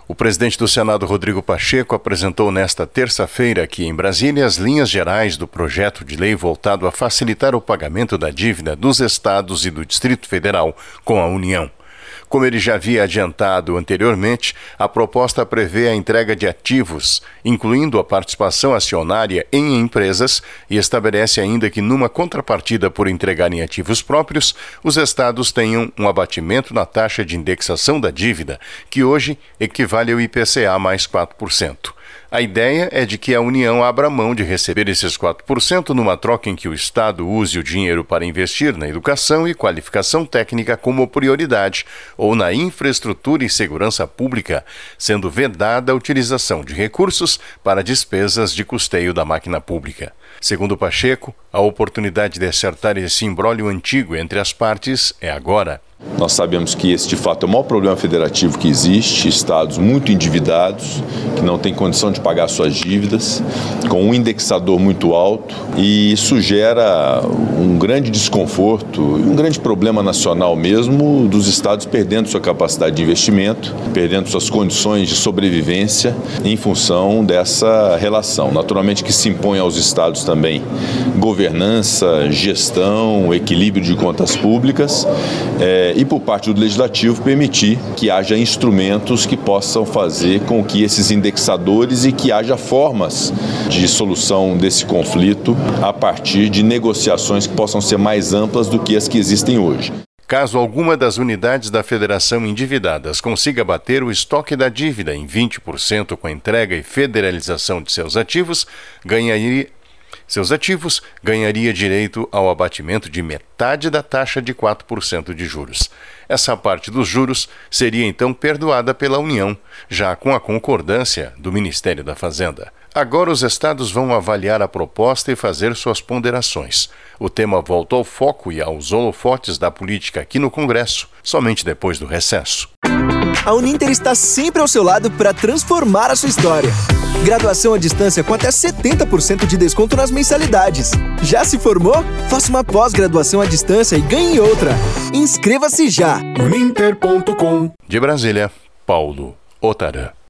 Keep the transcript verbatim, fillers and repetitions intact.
O presidente do Senado, Rodrigo Pacheco, apresentou nesta terça-feira aqui em Brasília as linhas gerais do projeto de lei voltado a facilitar o pagamento da dívida dos estados e do Distrito Federal com a União. Como ele já havia adiantado anteriormente, a proposta prevê a entrega de ativos, incluindo a participação acionária em empresas, e estabelece ainda que, numa contrapartida por entregarem ativos próprios, os estados tenham um abatimento na taxa de indexação da dívida, que hoje equivale ao I P C A mais quatro por cento. A ideia é de que a União abra mão de receber esses quatro por cento numa troca em que o Estado use o dinheiro para investir na educação e qualificação técnica como prioridade ou na infraestrutura e segurança pública, sendo vedada a utilização de recursos para despesas de custeio da máquina pública. Segundo Pacheco, a oportunidade de acertar esse imbróglio antigo entre as partes é agora. Nós sabemos que esse, de fato, é o maior problema federativo que existe, estados muito endividados, que não têm condição de pagar suas dívidas, com um indexador muito alto, e isso gera um grande desconforto e um grande problema nacional mesmo dos estados perdendo sua capacidade de investimento, perdendo suas condições de sobrevivência em função dessa relação. Naturalmente que se impõe aos estados também governança, gestão, equilíbrio de contas públicas, é, e por parte do Legislativo permitir que haja instrumentos que possam fazer com que esses indexadores e que haja formas de solução desse conflito a partir de negociações que possam ser mais amplas do que as que existem hoje. Caso alguma das unidades da federação endividadas consiga bater o estoque da dívida em vinte por cento com a entrega e federalização de seus ativos, ganharia Seus ativos ganharia direito ao abatimento de metade da taxa de quatro por cento de juros. Essa parte dos juros seria então perdoada pela União, já com a concordância do Ministério da Fazenda. Agora os estados vão avaliar a proposta e fazer suas ponderações. O tema volta ao foco e aos holofotes da política aqui no Congresso, somente depois do recesso. A Uninter está sempre ao seu lado para transformar a sua história. Graduação à distância com até setenta por cento de desconto nas mensalidades. Já se formou? Faça uma pós-graduação à distância e ganhe outra. Inscreva-se já! uninter ponto com. De Brasília, Paulo Otarã.